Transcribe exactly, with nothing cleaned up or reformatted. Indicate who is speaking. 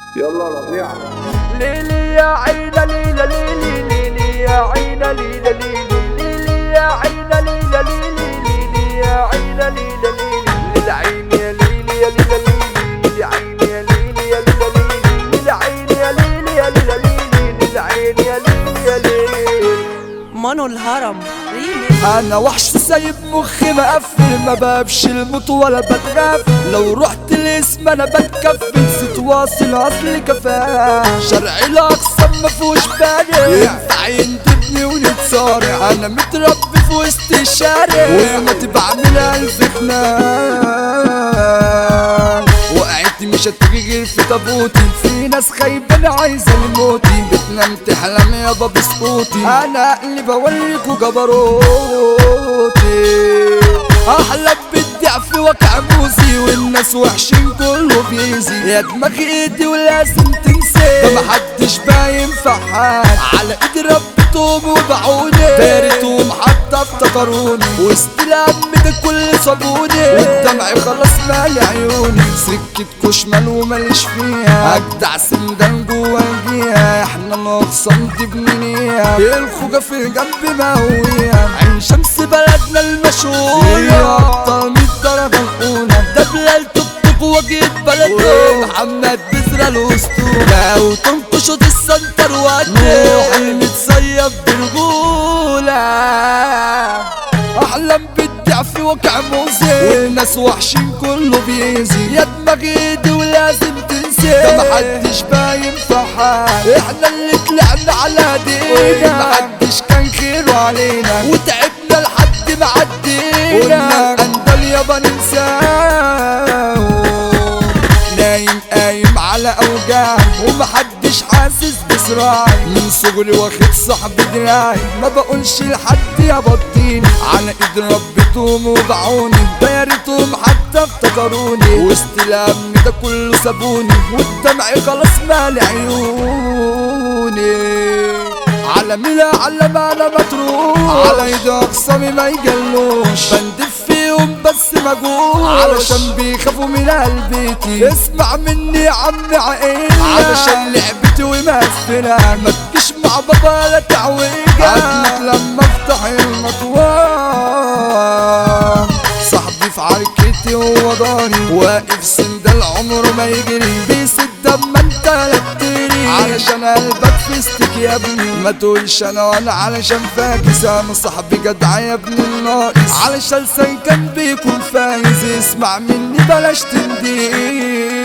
Speaker 1: يلا ربيع.
Speaker 2: ليلي يا عينا ليلى ليلي ليلي يا عينا ليلى ليلي ليلي يا عينا ليلى ليلي ليلي يا عينا ليلى ليلي للعين يا ليلي يا ليلى ليلي للعين يا ليلي يا ليلى ليلي للعين يا ليلي يا ليلى ليلي للعين يا ليلي يا ليلي.
Speaker 3: مانو الهرم ريميكس.
Speaker 2: انا وحش سايب مخي مقفل، ما بابش الموت ولا بتغاف، لو رحت الاسم انا بتكفل، نسيت واصل اصل كفاح، شرعي الاقسام مفهوش بارع، ينفع يندبني ونتصارع، انا متربي في وسط الشارع وموتي بعمل الف خناق، وقعتي مش هتيجي غير في تابوتي، في ناس خايبة عايزة لموتي، بتنام تحلم يابا بسقوطي، انا اللي بوريكوا جبروتي، احلى بالضعف وقع موزي، والناس وحشين كله بيزي، يا دماغ ايدي ولازم تنسي، ده محدش باين فحال، على ايد ربتهم وبعوني، دارتهم حتى افتكروني، واستلام ده كل صابوني، والدمع خلاص مالي عيوني، سكتكوا شمال وماليش فيها، اجدع سندان جوا الجيها، احنا نقصان دي بنينيها، الخوجة في الجنب مهوية، عين شمس بلدنا المشهورة، ابطال مية درجة الاولى، ده بلال توك توك وجيت بلده، محمد بزرة الاسطورة، لو تنقشوا دي السنتر وقتي، متصيب برجولة، احلم بالضعف وقع موزي، والناس وحشين كله بيزي، يا دماغ ايدي ولازم تنسي، ده محدش باين فحال، احنا اللي طلعنا على ايدينا، محدش كان خيره علينا، وتعبنا لحد ما عدينا، قلنا اندل يابا ننساه، نايم قايم على اوجاع، ومحدش حاسس بصراعي، من صغري واخد صاحبي دراعي، ما بقولش لحد يا بطيني، على ايد ربتهم وبعوني، ده يا ريتهم حتى افتكروني، واستلام ده كله سابوني، والدمع خلاص مالي عيوني، على ملا على ما انا متروح، على ايد اقسامي ما يجلوش، بندف فيهم بس مجوش، علشان بيخافوا من قلبيتي، اسمع مني يا عم عقيل، علشان لعبتي ومقفلة، ما تجيش مع بابا لا تعويجة، اجمد لما افتح المطوان، صاحبي في عركتي هو ضاني، واقف سندال عمره ما يجري، بيسد اما انت لا تجري، علشان قلبك فيستك يا ابني، ما تقولش انا ولا علشان فاكس، انا صاحبي جدع يا ابن الناقص، علشان لسان كان بيكون فايز، اسمع مني بلاش تنديس،